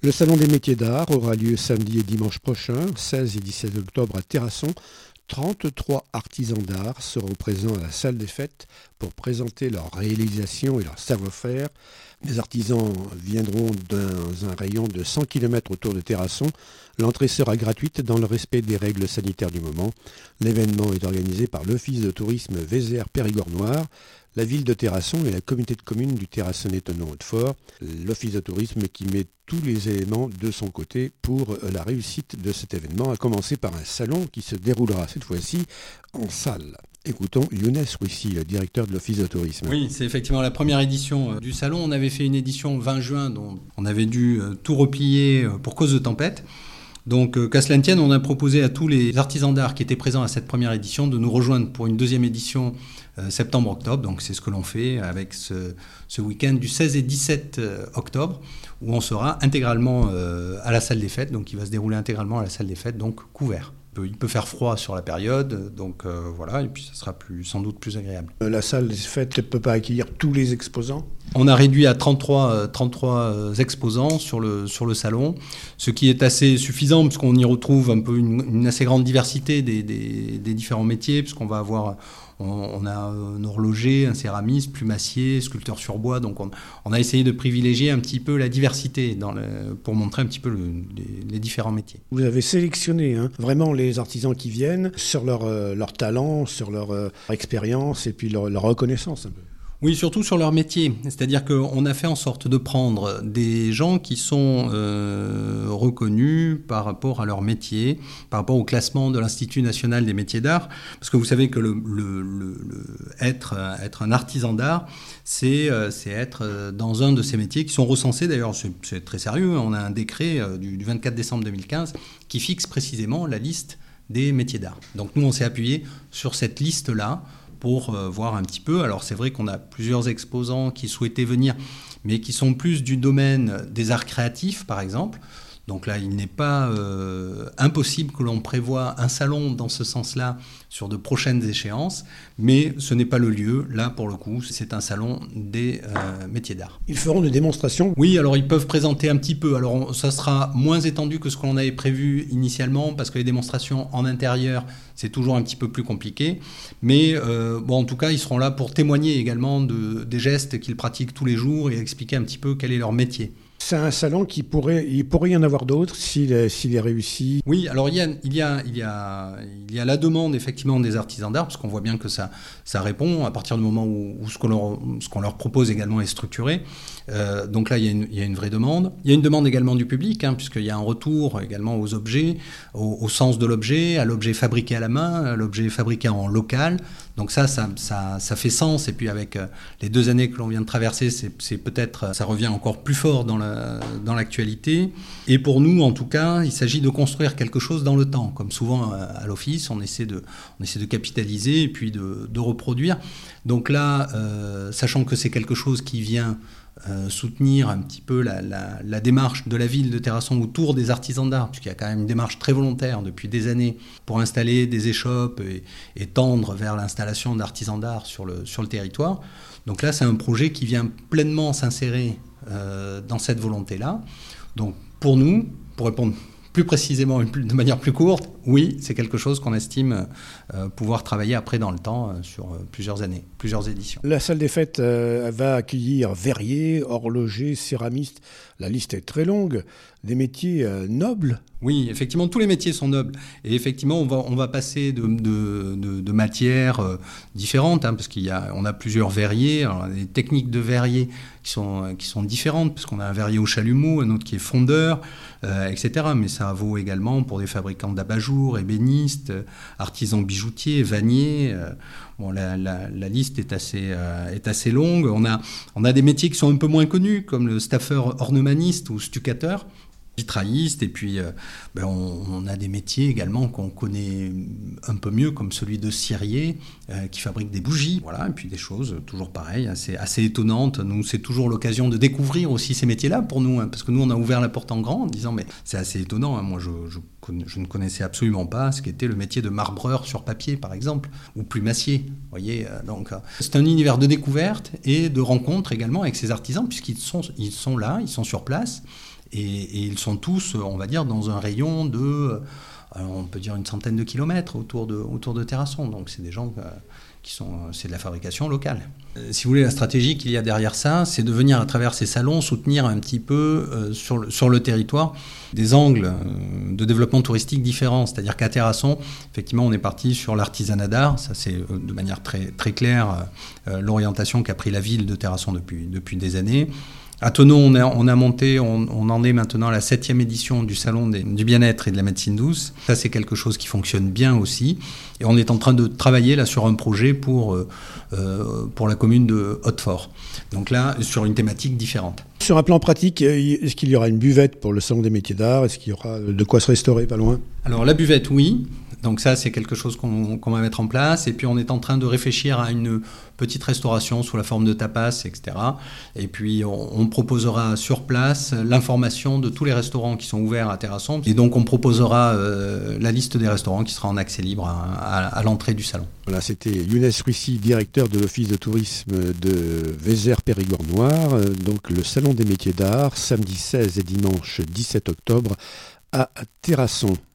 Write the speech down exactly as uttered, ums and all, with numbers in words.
Le Salon des métiers d'art aura lieu samedi et dimanche prochain, seize et dix-sept octobre à Terrasson. trente-trois artisans d'art seront présents à la salle des fêtes pour présenter leurs réalisations et leur savoir-faire. Les artisans viendront dans un rayon de cent kilomètres autour de Terrasson. L'entrée sera gratuite dans le respect des règles sanitaires du moment. L'événement est organisé par l'Office de tourisme Vézère-Périgord-Noire, la ville de Terrasson et la communauté de communes du Terrassonnais Thonon-Hautefort. L'Office de tourisme qui met tous les éléments de son côté pour la réussite de cet événement, à commencer par un salon qui se déroulera cette fois-ci en salle. Écoutons Younes Rouissi, le directeur de l'Office de tourisme. Oui, c'est effectivement la première édition du salon. On avait fait une édition vingt juin, dont on avait dû tout replier pour cause de tempête. Donc, qu'à cela ne tienne, on a proposé à tous les artisans d'art qui étaient présents à cette première édition de nous rejoindre pour une deuxième édition euh, septembre-octobre. Donc, c'est ce que l'on fait avec ce, ce week-end du seize et dix-sept octobre, où on sera intégralement euh, à la salle des fêtes. Donc, il va se dérouler intégralement à la salle des fêtes, donc couvert. Il peut faire froid sur la période, donc euh, voilà, et puis ça sera plus, sans doute plus agréable. La salle des fêtes ne peut pas accueillir tous les exposants ? On a réduit à trente-trois, trente-trois exposants sur le, sur le salon, ce qui est assez suffisant, puisqu'on y retrouve un peu une, une assez grande diversité des, des, des différents métiers, puisqu'on va avoir... On, on a un horloger, un céramiste, plumassier, sculpteur sur bois. Donc on, on a essayé de privilégier un petit peu la diversité dans le, pour montrer un petit peu le, les, les différents métiers. Vous avez sélectionné hein, vraiment les artisans qui viennent sur leur, euh, leur talent, sur leur euh, expérience et puis leur, leur reconnaissance un peu. Oui, surtout sur leur métier. C'est-à-dire qu'on a fait en sorte de prendre des gens qui sont euh, reconnus par rapport à leur métier, par rapport au classement de l'Institut national des métiers d'art. Parce que vous savez que le, le, le, le, être, être un artisan d'art, c'est, c'est être dans un de ces métiers qui sont recensés. D'ailleurs, c'est, c'est très sérieux. On a un décret du, du vingt-quatre décembre deux mille quinze qui fixe précisément la liste des métiers d'art. Donc nous, on s'est appuyé sur cette liste-là pour euh, voir un petit peu. Alors c'est vrai qu'on a plusieurs exposants qui souhaitaient venir, mais qui sont plus du domaine des arts créatifs, par exemple. Donc là, il n'est pas euh, impossible que l'on prévoie un salon dans ce sens-là sur de prochaines échéances, mais ce n'est pas le lieu. Là, pour le coup, c'est un salon des euh, métiers d'art. Ils feront des démonstrations ? Oui, alors ils peuvent présenter un petit peu. Alors on, ça sera moins étendu que ce qu'on avait prévu initialement, parce que les démonstrations en intérieur, c'est toujours un petit peu plus compliqué. Mais euh, bon, en tout cas, ils seront là pour témoigner également de, des gestes qu'ils pratiquent tous les jours et expliquer un petit peu quel est leur métier. C'est un salon qui pourrait, il pourrait y en avoir d'autres s'il est, s'il est réussi. Oui, alors il y a, il y a, il y a, il y a la demande effectivement des artisans d'art, parce qu'on voit bien que ça, ça répond à partir du moment où, où ce, qu'on leur, ce qu'on leur propose également est structuré. Euh, donc là, il y, a une, il y a une vraie demande. Il y a une demande également du public, hein, puisqu'il y a un retour également aux objets, au, au sens de l'objet, à l'objet fabriqué à la main, à l'objet fabriqué en local. Donc ça, ça, ça, ça fait sens. Et puis avec euh, les deux années que l'on vient de traverser, c'est, c'est peut-être, ça revient encore plus fort dans, la, dans l'actualité. Et pour nous, en tout cas, il s'agit de construire quelque chose dans le temps. Comme souvent à l'office, on essaie de, on essaie de capitaliser et puis de, de reproduire. Donc là, euh, sachant que c'est quelque chose qui vient Euh, soutenir un petit peu la, la, la démarche de la ville de Terrasson autour des artisans d'art, puisqu'il y a quand même une démarche très volontaire depuis des années pour installer des échoppes et, et tendre vers l'installation d'artisans d'art sur le, sur le territoire. Donc là, c'est un projet qui vient pleinement s'insérer euh, dans cette volonté-là. Donc pour nous, pour répondre plus précisément, de manière plus courte, oui, c'est quelque chose qu'on estime euh, pouvoir travailler après dans le temps euh, sur euh, plusieurs années, plusieurs éditions. La salle des fêtes euh, va accueillir verriers, horlogers, céramistes. La liste est très longue. Des métiers euh, nobles. Oui, effectivement, tous les métiers sont nobles. Et effectivement, on va, on va passer de, de, de, de matières euh, différentes, hein, parce qu'il y a, on a plusieurs verriers, alors, des techniques de verrier qui sont, qui sont différentes, parce qu'on a un verrier au chalumeau, un autre qui est fondeur, euh, et cetera. Mais ça vaut également pour des fabricants d'abat-jour, ébénistes, euh, artisans bijoutiers, vanniers. Euh, bon, la, la, la liste est assez, euh, est assez longue. On a, on a des métiers qui sont un peu moins connus, comme le staffeur ornemaniste ou stuccateur, vitrailliste, et puis euh, ben on, on a des métiers également qu'on connaît un peu mieux, comme celui de cirier, euh, qui fabrique des bougies, voilà, et puis des choses toujours pareilles, assez, assez étonnantes. Nous, c'est toujours l'occasion de découvrir aussi ces métiers-là pour nous, hein, parce que nous, on a ouvert la porte en grand en disant, mais c'est assez étonnant, hein, moi, je, je, je ne connaissais absolument pas ce qu'était le métier de marbreur sur papier, par exemple, ou plumassier, vous voyez, euh, donc euh, c'est un univers de découverte et de rencontre également avec ces artisans, puisqu'ils sont, ils sont là, ils sont sur place. Et, et ils sont tous, on va dire, dans un rayon de, alors on peut dire une centaine de kilomètres autour de, autour de Terrasson. Donc c'est des gens qui sont, c'est de la fabrication locale. Si vous voulez, la stratégie qu'il y a derrière ça, c'est de venir à travers ces salons soutenir un petit peu euh, sur, le, sur le territoire des angles euh, de développement touristique différents. C'est-à-dire qu'à Terrasson, effectivement, on est parti sur l'artisanat d'art. Ça, c'est euh, de manière très, très claire euh, l'orientation qu'a pris la ville de Terrasson depuis, depuis des années. À Thonon, on a, on a monté, on, on en est maintenant à la septième édition du Salon des, du bien-être et de la médecine douce. Ça, c'est quelque chose qui fonctionne bien aussi. Et on est en train de travailler là sur un projet pour, euh, pour la commune de Hautefort. Donc là, sur une thématique différente. Sur un plan pratique, est-ce qu'il y aura une buvette pour le Salon des métiers d'art? Est-ce qu'il y aura de quoi se restaurer pas loin? Alors la buvette, oui. Donc ça, c'est quelque chose qu'on, qu'on va mettre en place. Et puis, on est en train de réfléchir à une petite restauration sous la forme de tapas, et cetera. Et puis, on, on proposera sur place l'information de tous les restaurants qui sont ouverts à Terrasson. Et donc, on proposera euh, la liste des restaurants qui sera en accès libre à, à, à l'entrée du salon. Voilà, c'était Younes Ruissi, directeur de l'Office de tourisme de Vézère-Périgord-Noir. Donc, le Salon des métiers d'art, samedi seize et dimanche dix-sept octobre à Terrasson.